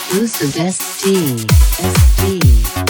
Exclusive ST.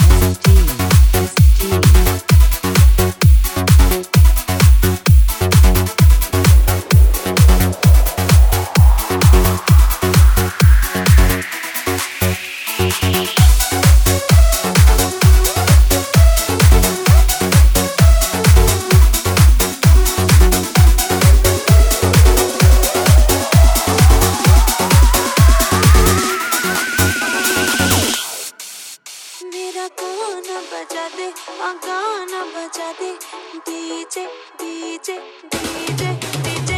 गाना बजा दे डीजे डीजे डीजे डीजे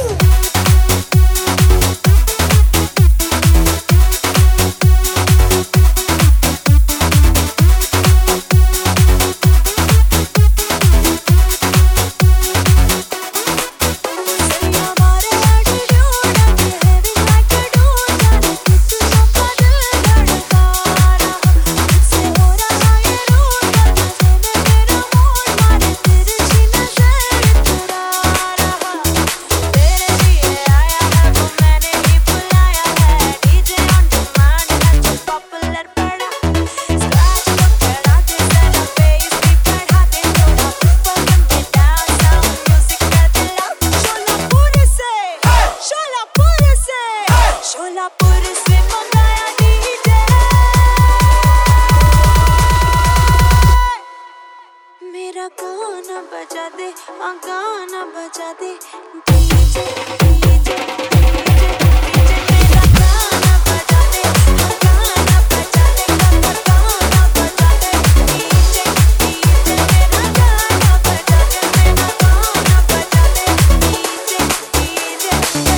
मेरा गाना बजा दे गाना बजा दे डीजे डीजे डीजे डीजे मेरा गाना बजा दे गाना बजा दे गाना बजा दे डीजे डीजे मेरा गाना बजा दे मेरा गाना बजा दे डीजे डीजे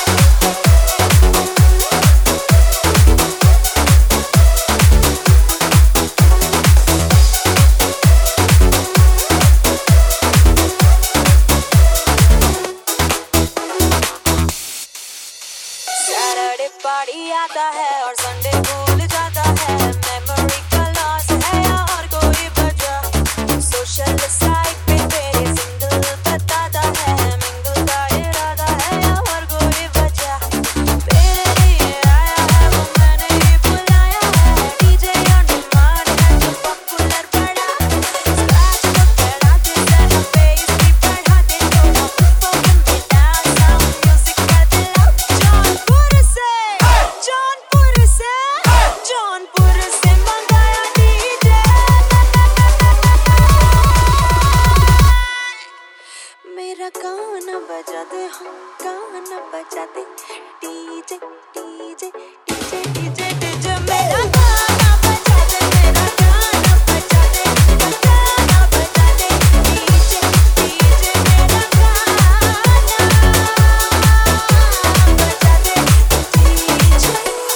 पार्टी आता है और संडे भूल जाता है मेमोरी का लॉस है या और कोई वजह सोशल साइट पे तेरे सिंगल बताता है मिंगल का इरादा है या और कोई वजह तेरे लिए आया है वो मैंने ही बुलाया है डीजे ऑन डिमांड है जो पॉपुलर पड़ा स्क्रैच को बढ़ा दे जरा बेस भी बढ़ा दे थोड़ा फोकन में डाउन साउंड म्यूजिक का दिला जौनपुर से मंगाया डीजे मेरा गाना बजा दे गाना बजा दे DJ DJ DJ DJ DJ मेरा गाना बजा दे मेरा गाना बजा दे गाना बजा दे डीजे डीजे मेरा गाना बजा दे डीजे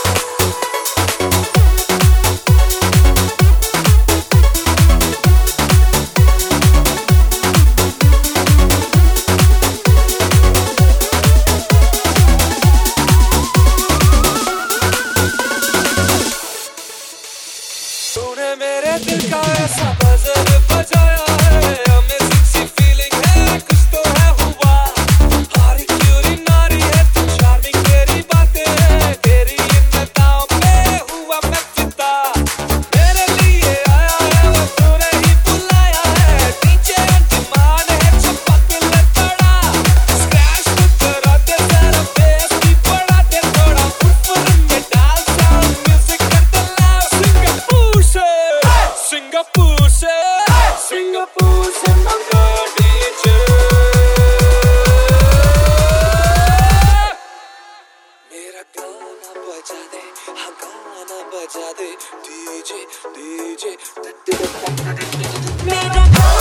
तूने मेरे दिल का ऐसा बजर बजाया है अमेजिंग सी फीलिंग है कुछ तो है हुआ हारी क्यूरी नारी है तू चार्मिंग तेरी बातें हैं तेरी इन अदाओं पे हुआ मैं फिदा मेरे लिए आया है वो तूने ही बुलाया है डीजे ऑन डिमांड है जो पॉपुलर पड़ा स्क्रैच को करा दे जरा बेस भी बढ़ा दे थोड़ा ऊपर में डाल साउंड म्यूजिक कर दे लाउड सिंगापुर से मंगा डीजे मेरा गाना बजा दे हाँ गाना बजा दे डीजे डीजे मेरा